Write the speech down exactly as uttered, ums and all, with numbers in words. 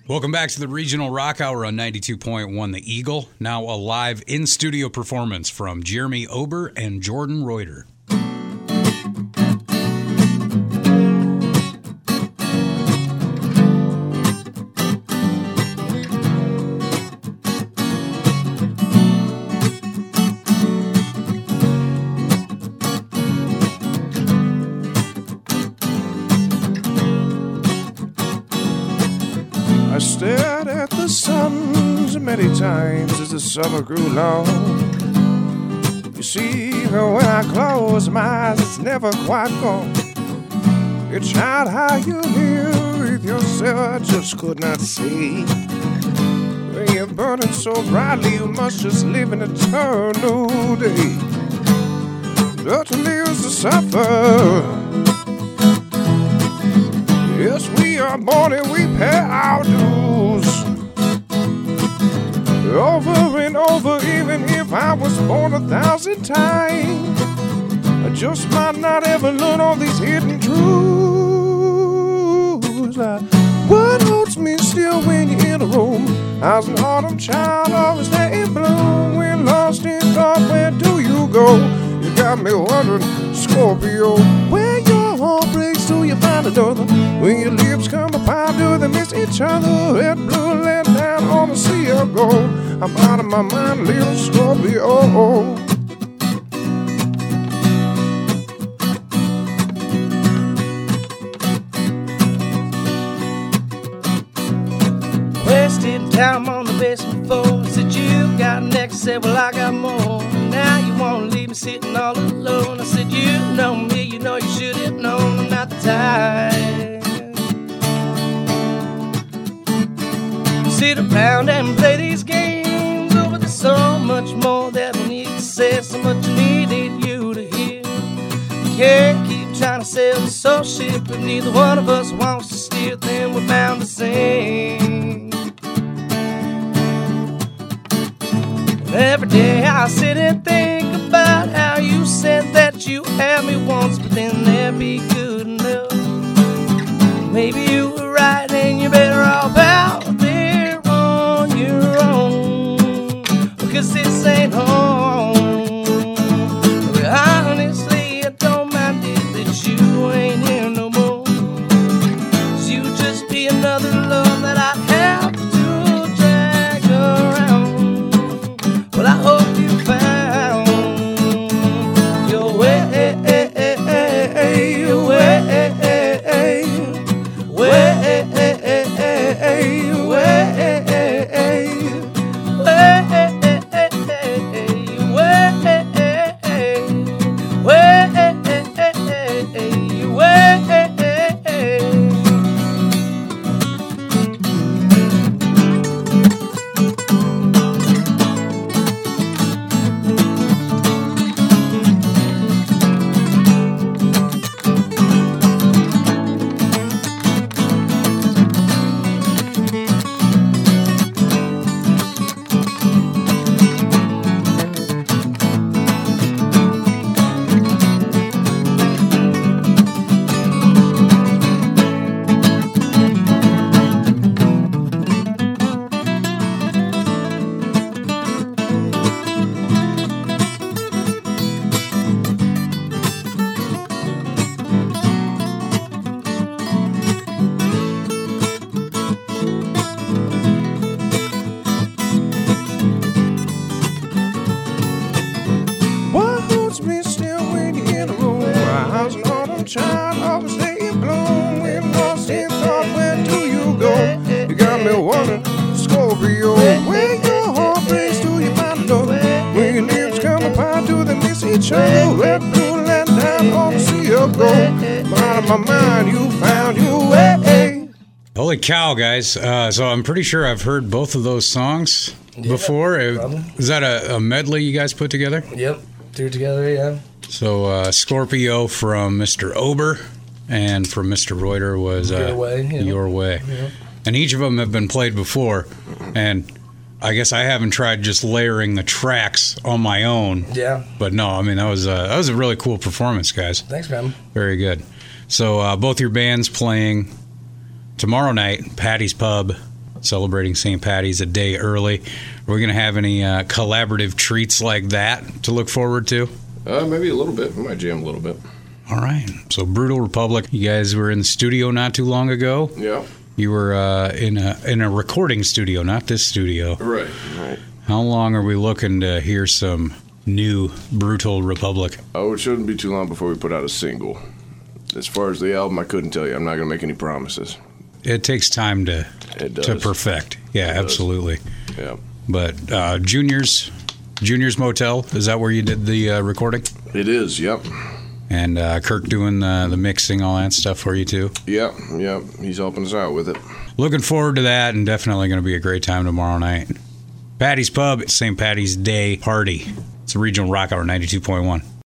Welcome back to the Regional Rock Hour on ninety-two point one The Eagle. Now a live in-studio performance from Jeremy Ober and Jordan Reuter. I stared at the sun so many times as the summer grew long. You see, when I close my eyes, it's never quite gone. You tried how you live with yourself, I just could not see. When you're burning so brightly, you must just live an eternal day. But to live is to suffer. Yes, we are born and we pay our dues. Over and over, even if I was born a thousand times, I just might not ever learn all these hidden truths. Like, what holds me still when you're in a room? How's an autumn child always stay in bloom? When lost in thought, where do you go? You got me wondering, Scorpio, where your heart breaks, do you find another? When your lips come apart, do they miss each other? Red, blue, let down on the sea of gold. I'm out of my mind, little Scorpio. Wasted time on the basement floor. Said you got next, said well I got more. Now you wanna leave me sitting all alone. I said you know me, you know you should have known I'm not the type. Sit around and play these games. Oh, but there's so much more that we need to say. So much needed you to hear. Can't keep trying to sail the soul ship. If neither one of us wants to steer, then we're bound to sing. Every day I sit and think about how you said that you had me once, but then that'd be good enough. Maybe you were right and you're better off out there on your own, because this ain't home. But honestly, I don't mind it that you ain't here no more, 'cause you just be another love that I'd have to drag around. Well, I hope you found your way, way, way, child always stay in bloom. When lost in thought, where do you go? You got me wondering, Scorpio, where your heart breaks, do you find another? When your lips come apart, do they miss each other? Red, blue, let down on the sea of gold. Out of my mind, you found your way. Holy cow, guys. Uh, so I'm pretty sure I've heard both of those songs yeah, before. Probably. Is that a, a medley you guys put together? Yep, threw it together, yeah. So uh, Scorpio from Mister Ober and from Mister Reuter was uh, Your Way. Yeah. Your Way. Yeah. And each of them have been played before. And I guess I haven't tried just layering the tracks on my own. Yeah. But no, I mean, that was, uh, that was a really cool performance, guys. Thanks, man. Very good. So uh, both your bands playing tomorrow night, Patty's Pub celebrating Saint Patty's a day early. Are we going to have any uh, collaborative treats like that to look forward to? Uh, maybe a little bit. We might jam a little bit. All right. So Brutal Republic, you guys were in the studio not too long ago. Yeah. You were uh, in a in a recording studio, not this studio. Right, right. How long are we looking to hear some new Brutal Republic? Oh, it shouldn't be too long before we put out a single. As far as the album, I couldn't tell you. I'm not going to make any promises. It takes time to It does. to perfect. Yeah, It does. absolutely. Yeah. But uh, Junior's Junior's Motel, is that where you did the uh, recording? It is, yep. And uh, Kirk doing the, the mixing, all that stuff for you too? Yep, yep. He's helping us out with it. Looking forward to that, and definitely going to be a great time tomorrow night. Patty's Pub, Saint Patty's Day Party. It's a regional rock hour, ninety-two point one.